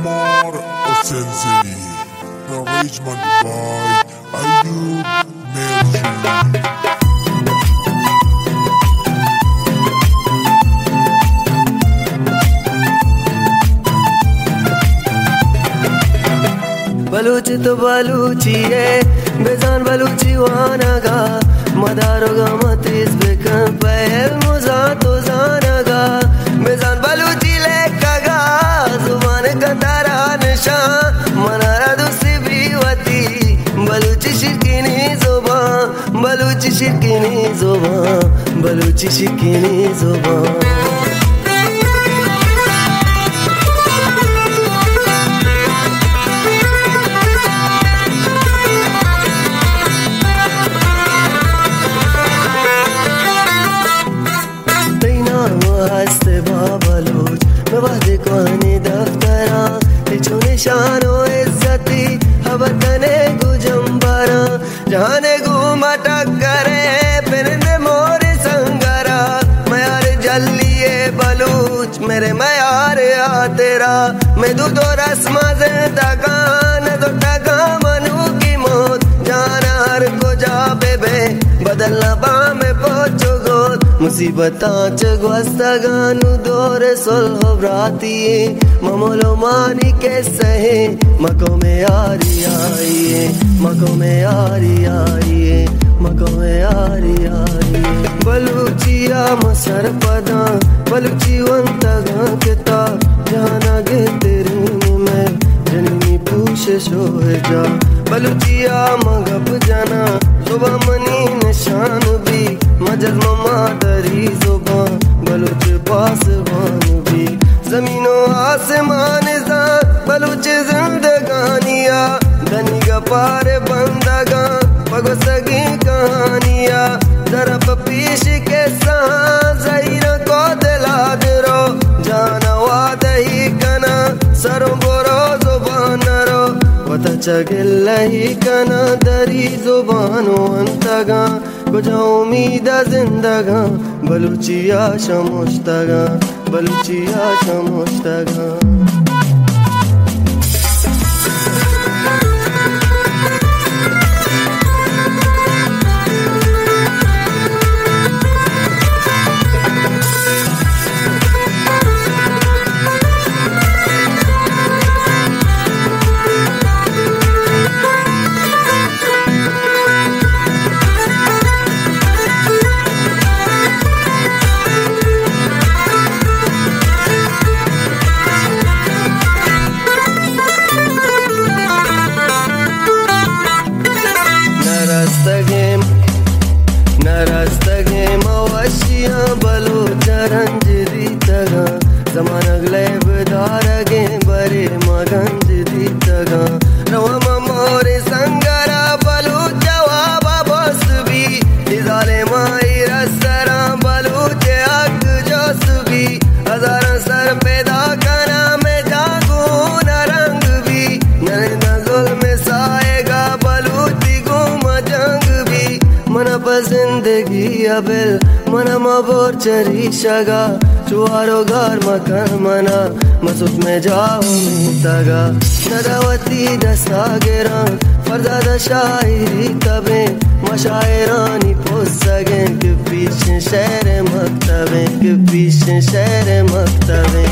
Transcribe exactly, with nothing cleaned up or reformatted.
Omar Osenzi, arrangement by Ayub Melchi. Balochi तो बलूची है बेजान बलूची वानागा मदारोगा मतीस बेकन पहल मुजा तो जानागा बेजान बलूची लेकागा जुबान का तारा निशान मनारा दूसरी बीवती बलूची शिरकीनी जुबान बलूची शिरकीनी जुबान बलूची शिरकीनी जुबान हस्ते बाबलूच मैं वादे कोनी दफ्तरा लिचो निशानो इज्जती हवतने गुजम्बरा जाने घूमा टक्करे पिरने मोरे संगरा मैं यार जल्लिए बलूच मेरे मैं यार आ तेरा मैं दू दो रस्मा जिंदगान दो टका मनू की मौत जाना हर को जा बेबे बदलना बा में पोचो गोद मुसीबतां च ग्वस्तगानु दोरे सोल्हो ब्रातिये ममोलो मानी के सहे मको में यारी आइए मको में यारी आइए मको में यारी आइए बलूचिया मसर पदा बलूची वंतगा किता जाना गे तेरी में जननी पूछे शोहे जा बलूचिया मगब जाना सुबह मनी निशान भी मजद ममा दरी जुबान बलूच पासवान भी जमीनो आसमान जान बलूच जिंदगानिया धनी गपार बंदगा पगो सगी कहानिया तरफ पीश के सांस ज़हीरा को दिला दरो जाना वादही कना सरों बोरो जुबान रो पता चगिल्लही कना दरी जुबानो अंतगा कुजा उम्मीदा जिंदगा बलूचिया शमुश्तगा बलूचिया शमुश्तगा नरस्तगे मवशिया बलूच रंजरी तगा जमाना ग्लेब दारगे बरे मगंज दी तगा रवा मोरे संगरा बलूच वाबा बस भी इजाले माई रसरा बलूच अग जोस भी हजार सर पैदा करा में जागू न रंग भी नैना जुल्म साएगा बलूची गुम जंग भी मना जिंदगी अबिल मना मबोर चरी शगा चुआरो घर मकन मना मसूद में जाओ तगा नदावती दस्ता गिरा फरजादा शायरी तबे मशायरानी पोस सगे के पीछे शहर मकतबे के पीछे शहर मकतबे